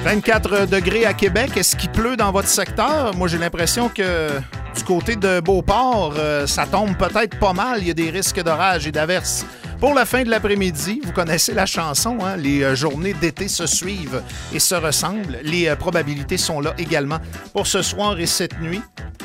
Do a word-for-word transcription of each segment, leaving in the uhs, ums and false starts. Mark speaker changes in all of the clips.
Speaker 1: vingt-quatre degrés à Québec. Est-ce qu'il pleut dans votre secteur? Moi, j'ai l'impression que du côté de Beauport, euh, ça tombe peut-être pas mal. Il y a des risques d'orage et d'averses. Pour la fin de l'après-midi, vous connaissez la chanson, hein? Les euh, journées d'été se suivent et se ressemblent. Les euh, probabilités sont là également pour ce soir et cette nuit.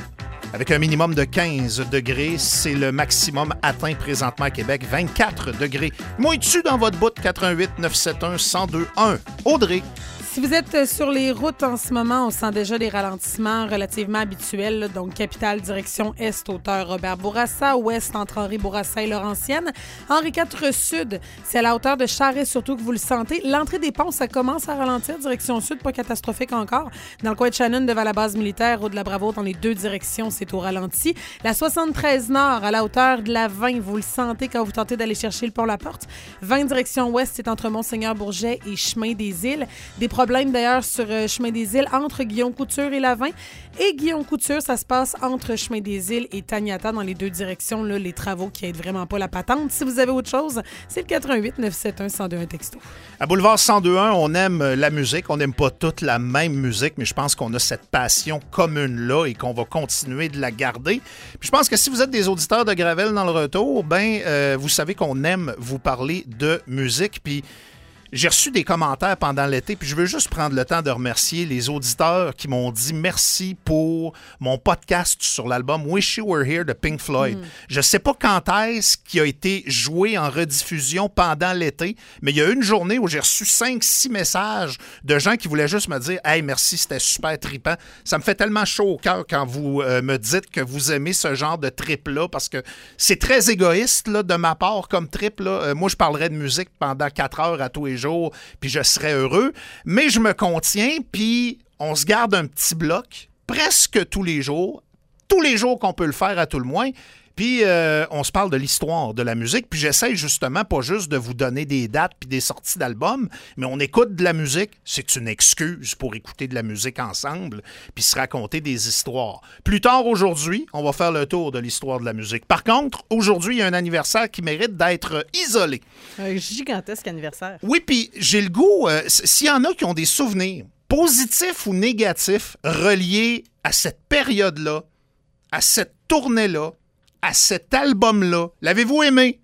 Speaker 1: Avec un minimum de quinze degrés, c'est le maximum atteint présentement à Québec, vingt-quatre degrés. Moi, es-tu dans votre bout de quatre un huit neuf sept un un zéro deux un? Audrey.
Speaker 2: Si vous êtes sur les routes en ce moment, on sent déjà des ralentissements relativement habituels. Là, donc, capitale, direction Est, hauteur Robert Bourassa. Ouest, entre Henri Bourassa et Laurentienne. Henri quatre Sud, c'est à la hauteur de Charest, surtout que vous le sentez. L'entrée des ponts, ça commence à ralentir. Direction Sud, pas catastrophique encore. Dans le coin de Shannon, devant la base militaire, route de la Bravo, dans les deux directions, c'est au ralenti. La soixante-treize Nord, à la hauteur de la vingt, vous le sentez quand vous tentez d'aller chercher le pont-la-porte. vingt direction Ouest, c'est entre Monseigneur-Bourget et Chemin des Îles. Des problème d'ailleurs sur euh, Chemin des Îles entre Guillaume Couture et Lavin. Et Guillaume Couture, ça se passe entre Chemin des Îles et Taniata dans les deux directions. Là, les travaux qui aident vraiment pas la patente. Si vous avez autre chose, c'est le quatre un huit neuf sept un un zéro deux un texto.
Speaker 1: À Boulevard cent deux un, on aime la musique. On n'aime pas toute la même musique, mais je pense qu'on a cette passion commune-là et qu'on va continuer de la garder. Puis je pense que si vous êtes des auditeurs de Gravel dans le retour, ben euh, vous savez qu'on aime vous parler de musique. Puis j'ai reçu des commentaires pendant l'été, puis je veux juste prendre le temps de remercier les auditeurs qui m'ont dit merci pour mon podcast sur l'album Wish You Were Here de Pink Floyd. Mm. Je sais pas quand est-ce qu'il a été joué en rediffusion pendant l'été, mais il y a une journée où j'ai reçu cinq six messages de gens qui voulaient juste me dire « Hey, merci, c'était super trippant. » Ça me fait tellement chaud au cœur quand vous euh, me dites que vous aimez ce genre de trip-là, parce que c'est très égoïste là, de ma part comme trip. Là. Euh, moi, je parlerais de musique pendant quatre heures à tous les jours, puis je serais heureux, mais je me contiens, puis on se garde un petit bloc presque tous les jours, tous les jours qu'on peut le faire à tout le moins, puis euh, on se parle de l'histoire de la musique, puis j'essaie justement pas juste de vous donner des dates puis des sorties d'albums, mais on écoute de la musique, c'est une excuse pour écouter de la musique ensemble, puis se raconter des histoires. Plus tard aujourd'hui, on va faire le tour de l'histoire de la musique. Par contre, aujourd'hui, il y a un anniversaire qui mérite d'être isolé.
Speaker 3: Un gigantesque anniversaire.
Speaker 1: Oui, puis j'ai le goût, euh, s'il y en a qui ont des souvenirs, positifs ou négatifs, reliés à cette période-là, à cette tournée-là, à cet album-là, l'avez-vous aimé?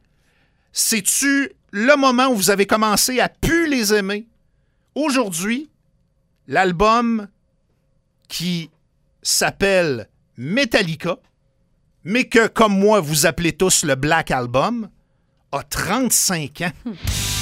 Speaker 1: C'est-tu le moment où vous avez commencé à plus les aimer? Aujourd'hui, l'album qui s'appelle Metallica, mais que, comme moi, vous appelez tous le Black Album, a trente-cinq ans. Hmm.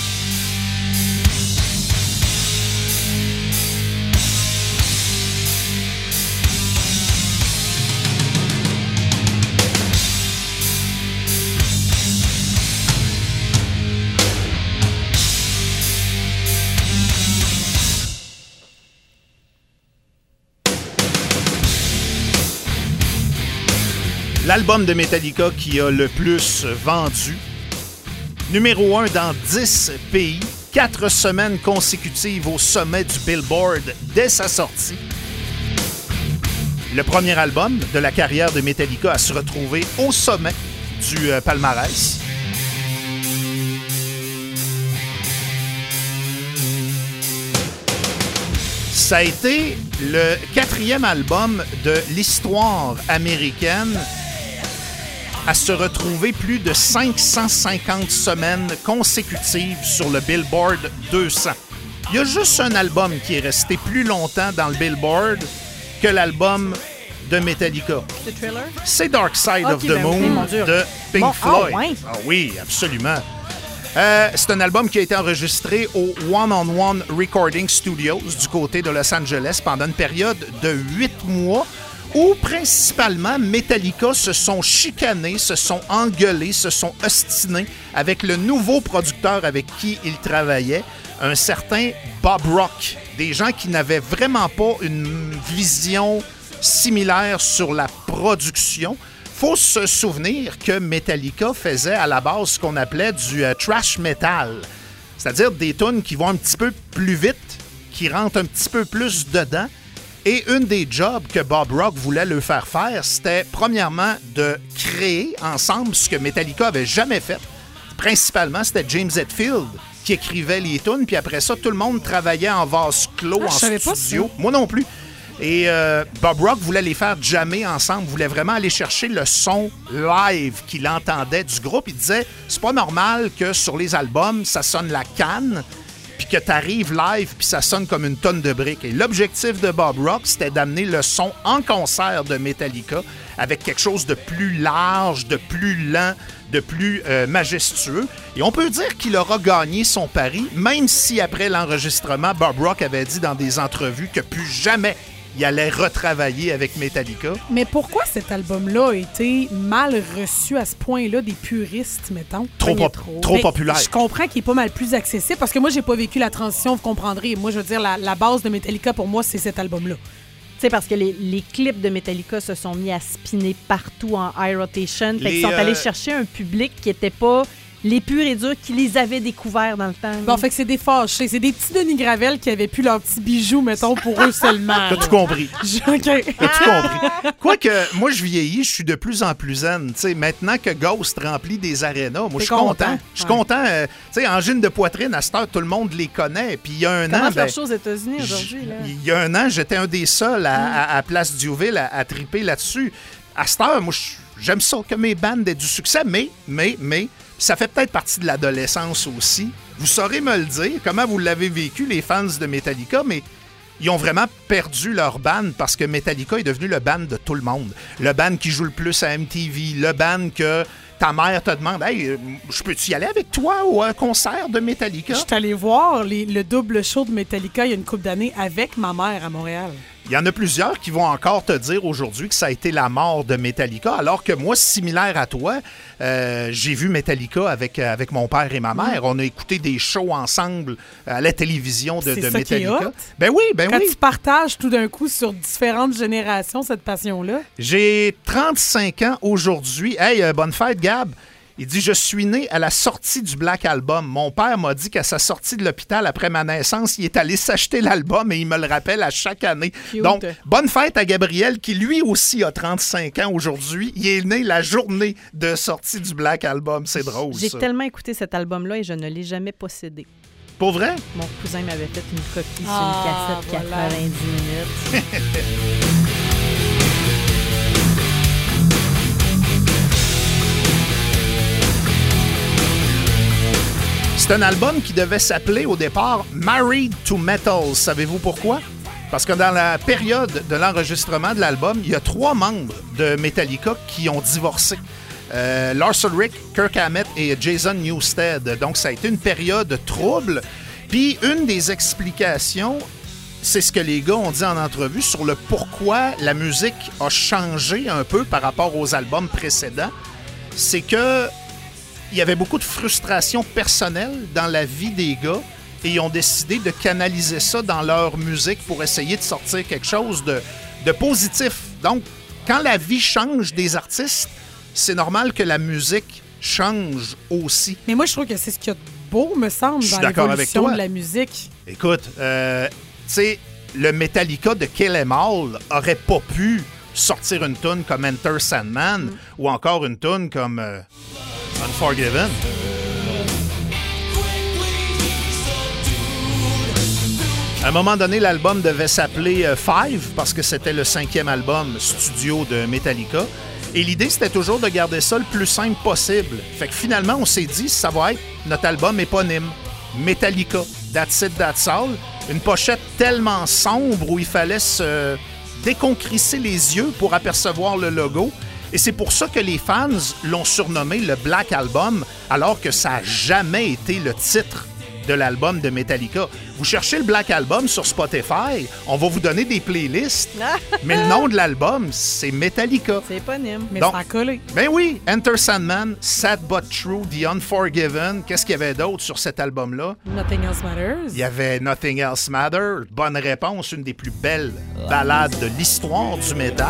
Speaker 1: L'album de Metallica qui a le plus vendu. Numéro un dans dix pays. Quatre semaines consécutives au sommet du Billboard dès sa sortie. Le premier album de la carrière de Metallica à se retrouver au sommet du euh, palmarès. Ça a été le quatrième album de l'histoire américaine à se retrouver plus de cinq cent cinquante semaines consécutives sur le Billboard deux cents. Il y a juste un album qui est resté plus longtemps dans le Billboard que l'album de Metallica.
Speaker 3: The Thriller?
Speaker 1: C'est Dark Side
Speaker 3: okay,
Speaker 1: of the
Speaker 3: ben
Speaker 1: Moon
Speaker 3: oui,
Speaker 1: de Pink
Speaker 3: bon,
Speaker 1: Floyd.
Speaker 3: Oh, ouais.
Speaker 1: Ah oui, absolument. Euh, c'est un album qui a été enregistré au One on One Recording Studios du côté de Los Angeles pendant une période de huit mois où principalement Metallica se sont chicanés, se sont engueulés, se sont ostinés avec le nouveau producteur avec qui ils travaillaient, un certain Bob Rock. Des gens qui n'avaient vraiment pas une vision similaire sur la production. Faut se souvenir que Metallica faisait à la base ce qu'on appelait du euh, trash metal, c'est-à-dire des tunes qui vont un petit peu plus vite, qui rentrent un petit peu plus dedans. Et une des jobs que Bob Rock voulait leur faire faire, c'était premièrement de créer ensemble ce que Metallica avait jamais fait. Principalement, c'était James Hetfield qui écrivait les tunes, puis après ça, tout le monde travaillait en vase clos,
Speaker 2: Ah,
Speaker 1: en
Speaker 2: je savais pas
Speaker 1: studio.
Speaker 2: ça.
Speaker 1: Moi non plus. Et euh, Bob Rock voulait les faire jammer ensemble, voulait vraiment aller chercher le son live qu'il entendait du groupe. Il disait, c'est pas normal que sur les albums, ça sonne la canne, puis que t'arrives live, puis ça sonne comme une tonne de briques. Et l'objectif de Bob Rock, c'était d'amener le son en concert de Metallica avec quelque chose de plus large, de plus lent, de plus euh, majestueux. Et on peut dire qu'il aura gagné son pari, même si après l'enregistrement, Bob Rock avait dit dans des entrevues que plus jamais il allait retravailler avec Metallica.
Speaker 2: Mais pourquoi cet album-là a été mal reçu à ce point-là des puristes, mettons?
Speaker 1: Trop, pop-
Speaker 3: trop.
Speaker 1: trop
Speaker 2: Ben,
Speaker 1: populaire.
Speaker 2: Je comprends qu'il est pas mal plus accessible parce que moi, j'ai pas vécu la transition, vous comprendrez. Moi, je veux dire, la, la base de Metallica, pour moi, c'est cet album-là.
Speaker 3: Tu sais, parce que les, les clips de Metallica se sont mis à spinner partout en high rotation. Fait
Speaker 1: Les,
Speaker 3: qu'ils sont
Speaker 1: euh...
Speaker 3: allés chercher un public qui n'était pas les purs et durs, qui les avaient découverts dans le temps.
Speaker 2: Bon, fait que c'est des fâchés. C'est des petits Denis Gravel qui avaient plus leurs petits bijoux, mettons, pour eux seulement.
Speaker 1: T'as tout compris.
Speaker 2: Je- OK.
Speaker 1: T'as tout compris. Quoique, moi, je vieillis, je suis de plus en plus zen. T'sais, maintenant que Ghost remplit des arénas, moi, je suis
Speaker 2: content.
Speaker 1: content. Je suis
Speaker 2: Ouais.
Speaker 1: content. Euh, tu sais, Angine de poitrine, à cette heure, tout le monde les connaît. Puis il y a un
Speaker 3: Comment
Speaker 1: an...
Speaker 3: faire
Speaker 1: ben,
Speaker 3: chose aux États-Unis aujourd'hui, là?
Speaker 1: Il y a un an, j'étais un des seuls à, à, à Place Diouville à, à triper là-dessus. À cette heure, moi, je- j'aime ça que mes bandes aient du succès, mais, mais, mais, ça fait peut-être partie de l'adolescence aussi. Vous saurez me le dire, comment vous l'avez vécu, les fans de Metallica, mais ils ont vraiment perdu leur band parce que Metallica est devenu le band de tout le monde. Le band qui joue le plus à M T V, le band que ta mère te demande « Hey, euh, je peux-tu y aller avec toi au euh, concert de Metallica? »
Speaker 2: Je suis allée voir les- le double show de Metallica il y a une couple d'années avec ma mère à Montréal.
Speaker 1: Il y en a plusieurs qui vont encore te dire aujourd'hui que ça a été la mort de Metallica, alors que moi, similaire à toi, euh, j'ai vu Metallica avec, euh, avec mon père et ma mère. On a écouté des shows ensemble à la télévision de,
Speaker 2: C'est
Speaker 1: de
Speaker 2: ça qui est
Speaker 1: Metallica.
Speaker 2: hot.
Speaker 1: Ben oui, ben
Speaker 2: Quand
Speaker 1: oui.
Speaker 2: tu partages tout d'un coup sur différentes générations cette passion-là.
Speaker 1: J'ai trente-cinq ans aujourd'hui. Hey, euh, bonne fête, Gab. Il dit, je suis né à la sortie du Black Album. Mon père m'a dit qu'à sa sortie de l'hôpital après ma naissance, il est allé s'acheter l'album et il me le rappelle à chaque année.
Speaker 3: Cute.
Speaker 1: Donc, bonne fête à Gabriel qui lui aussi a trente-cinq ans aujourd'hui. Il est né la journée de sortie du Black Album. C'est drôle,
Speaker 3: J'ai
Speaker 1: ça.
Speaker 3: tellement écouté cet album-là et je ne l'ai jamais possédé.
Speaker 1: Pour vrai?
Speaker 3: Mon cousin m'avait fait une copie
Speaker 2: Ah,
Speaker 3: sur une cassette
Speaker 2: voilà.
Speaker 3: quatre-vingt-dix minutes.
Speaker 1: C'est un album qui devait s'appeler au départ Married to Metal. Savez-vous pourquoi? Parce que dans la période de l'enregistrement de l'album, il y a trois membres de Metallica qui ont divorcé. Euh, Lars Ulrich, Kirk Hammett et Jason Newsted. Donc, ça a été une période trouble. Puis, une des explications, c'est ce que les gars ont dit en entrevue sur le pourquoi la musique a changé un peu par rapport aux albums précédents. C'est que il y avait beaucoup de frustration personnelle dans la vie des gars et ils ont décidé de canaliser ça dans leur musique pour essayer de sortir quelque chose de, de positif. Donc, quand la vie change des artistes, c'est normal que la musique change aussi.
Speaker 2: Mais moi, je trouve que c'est ce qu'il y a de beau, me semble,
Speaker 1: Je suis
Speaker 2: dans
Speaker 1: d'accord avec
Speaker 2: l'évolution
Speaker 1: toi.
Speaker 2: de la musique.
Speaker 1: Écoute, euh, tu sais, le Metallica de Kill 'Em All aurait pas pu sortir une tune comme Enter Sandman
Speaker 2: Mm.
Speaker 1: ou encore une tune comme euh, Unforgiven. À un moment donné, l'album devait s'appeler euh, Five parce que c'était le cinquième album studio de Metallica. Et l'idée, c'était toujours de garder ça le plus simple possible. Fait que finalement, on s'est dit, ça va être notre album éponyme, Metallica. That's it, that's all. Une pochette tellement sombre où il fallait se déconcrisser les yeux pour apercevoir le logo. Et c'est pour ça que les fans l'ont surnommé le Black Album, alors que ça n'a jamais été le titre de l'album de Metallica. Vous cherchez le Black Album sur Spotify, on va vous donner des playlists, mais le nom de l'album, c'est Metallica.
Speaker 3: C'est éponyme.
Speaker 2: Mais
Speaker 1: Donc-
Speaker 2: ça a collé.
Speaker 1: Ben oui, Enter Sandman, Sad But True, The Unforgiven. Qu'est-ce qu'il y avait d'autre sur cet album-là?
Speaker 2: Nothing Else Matters.
Speaker 1: Il y avait Nothing Else Matter. Bonne réponse, une des plus belles ballades de l'histoire du métal.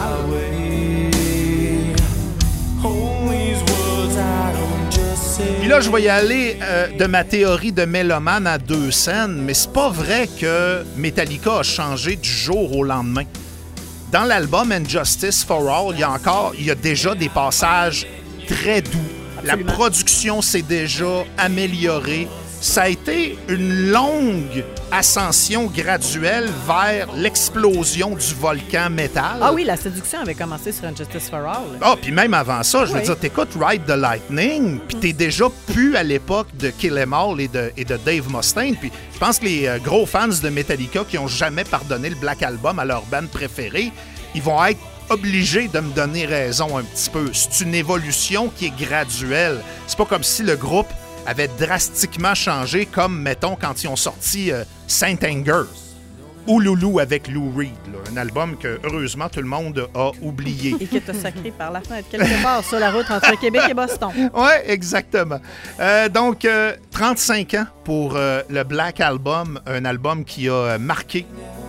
Speaker 1: Puis là, je vais y aller euh, de ma théorie de mélomane à deux scènes, mais c'est pas vrai que Metallica a changé du jour au lendemain. Dans l'album Injustice for All, il y a encore, il y a déjà des passages très doux.
Speaker 3: Absolument.
Speaker 1: La production s'est déjà améliorée. ça a été une longue ascension graduelle vers l'explosion du volcan métal.
Speaker 3: Ah oui, la séduction avait commencé sur Injustice for All.
Speaker 1: Ah, puis même avant ça, je veux
Speaker 3: Oui.
Speaker 1: dire, t'écoutes Ride the Lightning, puis t'es déjà plus à l'époque de Kill 'Em All et de, et de Dave Mustaine. Puis je pense que les euh, gros fans de Metallica qui ont jamais pardonné le Black Album à leur band préférée, ils vont être obligés de me donner raison un petit peu. C'est une évolution qui est graduelle. C'est pas comme si le groupe avait drastiquement changé, comme, mettons, quand ils ont sorti euh, Saint Anger ou Loulou avec Lou Reed, là, un album que, heureusement, tout le monde a oublié.
Speaker 3: Et que t'as sacré par la fenêtre quelque part sur la route entre Québec et Boston.
Speaker 1: Oui, exactement. Euh, donc, euh, trente-cinq ans pour euh, le Black Album, un album qui a euh, marqué.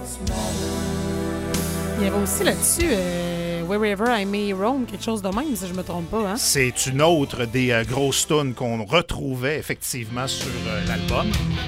Speaker 2: Il y avait aussi là-dessus euh, Wherever I May Roam, quelque chose de même, si je me trompe pas. Hein?
Speaker 1: C'est une autre des euh, grosses tunes qu'on retrouvait effectivement sur euh, l'album.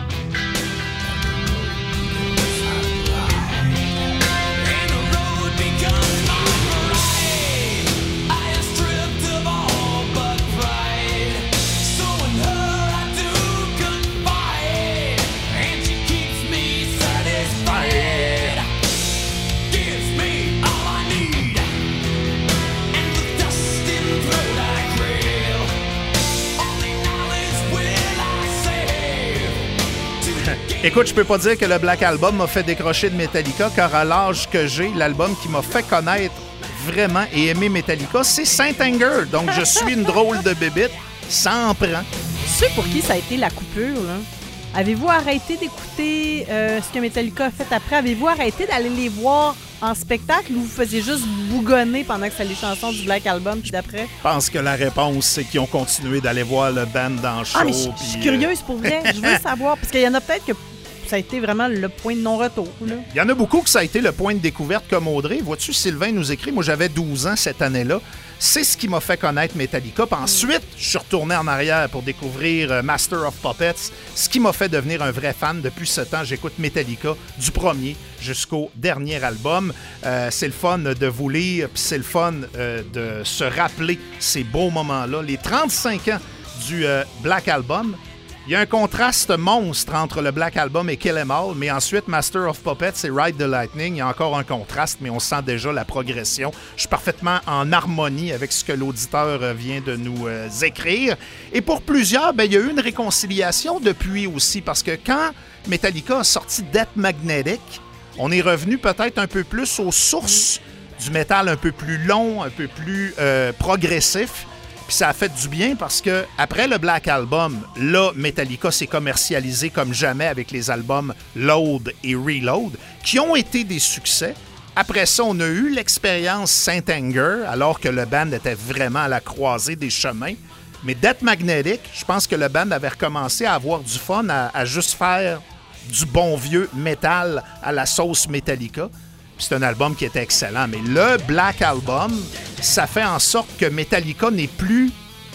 Speaker 1: Écoute, je peux pas dire que le Black Album m'a fait décrocher de Metallica, car à l'âge que j'ai, l'album qui m'a fait connaître vraiment et aimer Metallica, c'est Saint Anger. Donc, je suis une drôle de bébite. Ça en prend.
Speaker 3: Tu sais pour qui ça a été la coupure, là? Avez-vous arrêté d'écouter euh, ce que Metallica a fait après? Avez-vous arrêté d'aller les voir en spectacle ou vous faisiez juste bougonner pendant que c'était les chansons du Black Album puis d'après?
Speaker 1: Je pense que la réponse, c'est qu'ils ont continué d'aller voir le band dans le show.
Speaker 3: Ah, mais je je suis curieuse pour vrai. Je veux savoir. Parce qu'il y en a peut-être que ça a été vraiment le point de non-retour. Là.
Speaker 1: Il y en a beaucoup que ça a été le point de découverte comme Audrey. Vois-tu, Sylvain nous écrit, moi j'avais douze ans cette année-là. C'est ce qui m'a fait connaître Metallica. Puis ensuite, je suis retourné en arrière pour découvrir euh, Master of Puppets, ce qui m'a fait devenir un vrai fan. Depuis ce temps, j'écoute Metallica du premier jusqu'au dernier album. Euh, c'est le fun de vous lire, puis c'est le fun euh, de se rappeler ces beaux moments-là. Les trente-cinq ans du euh, Black Album. Il y a un contraste monstre entre le Black Album et Kill 'Em All, mais ensuite, Master of Puppets et Ride the Lightning, il y a encore un contraste, mais on sent déjà la progression. Je suis parfaitement en harmonie avec ce que l'auditeur vient de nous euh, écrire. Et pour plusieurs, ben, il y a eu une réconciliation depuis aussi, parce que quand Metallica a sorti Death Magnetic, on est revenu peut-être un peu plus aux sources du métal un peu plus long, un peu plus euh, progressif. Puis ça a fait du bien parce que après le Black Album, là, Metallica s'est commercialisé comme jamais avec les albums Load et Reload, qui ont été des succès. Après ça, on a eu l'expérience Saint Anger, alors que le band était vraiment à la croisée des chemins. Mais Death Magnetic, je pense que le band avait recommencé à avoir du fun, à, à juste faire du bon vieux métal à la sauce Metallica. C'est un album qui était excellent, mais le Black Album, ça fait en sorte que Metallica n'est plus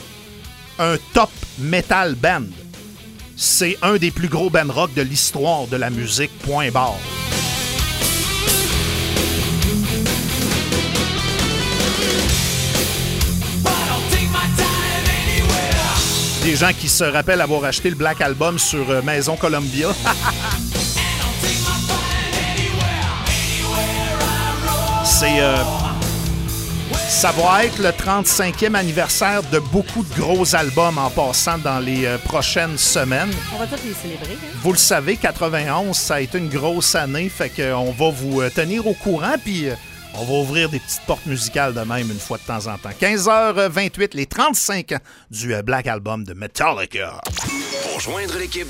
Speaker 1: un top metal band. C'est un des plus gros band rock de l'histoire de la musique, point barre. Des gens qui se rappellent avoir acheté le Black Album sur euh, Maison Columbia. C'est, euh, ça va être le trente-cinquième anniversaire de beaucoup de gros albums en passant dans les euh, prochaines semaines.
Speaker 3: On va tous les célébrer. Hein?
Speaker 1: Vous le savez, quatre-vingt-onze, ça a été une grosse année, fait qu'on va vous euh, tenir au courant, puis euh, on va ouvrir des petites portes musicales de même une fois de temps en temps. quinze heures vingt-huit, les trente-cinq ans du euh, Black Album de Metallica.
Speaker 4: Pour joindre l'équipe